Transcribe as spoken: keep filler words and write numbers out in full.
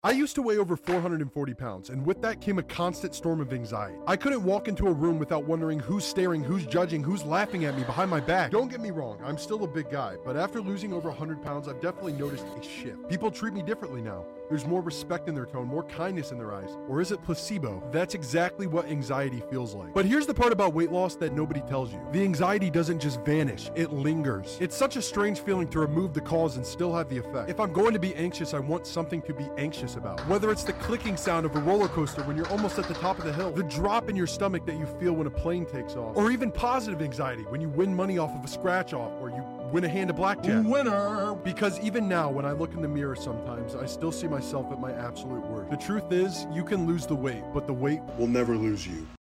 I used to weigh over four hundred forty pounds, and with that came a constant storm of anxiety. I couldn't walk into a room without wondering who's staring, who's judging, who's laughing at me behind my back. Don't get me wrong, I'm still a big guy, but after losing over one hundred pounds, I've definitely noticed a shift. People treat me differently now. There's more respect in their tone, more kindness in their eyes. Or is it placebo? That's exactly what anxiety feels like. But here's the part about weight loss that nobody tells you. The anxiety doesn't just vanish, it lingers. It's such a strange feeling to remove the cause and still have the effect. If I'm going to be anxious, I want something to be anxious about. Whether it's the clicking sound of a roller coaster when you're almost at the top of the hill, the drop in your stomach that you feel when a plane takes off, or even positive anxiety when you win money off of a scratch off or you win a hand of blackjack. Winner! Because even now, when I look in the mirror sometimes, I still see myself at my absolute worst. The truth is, you can lose the weight, but the weight will never lose you.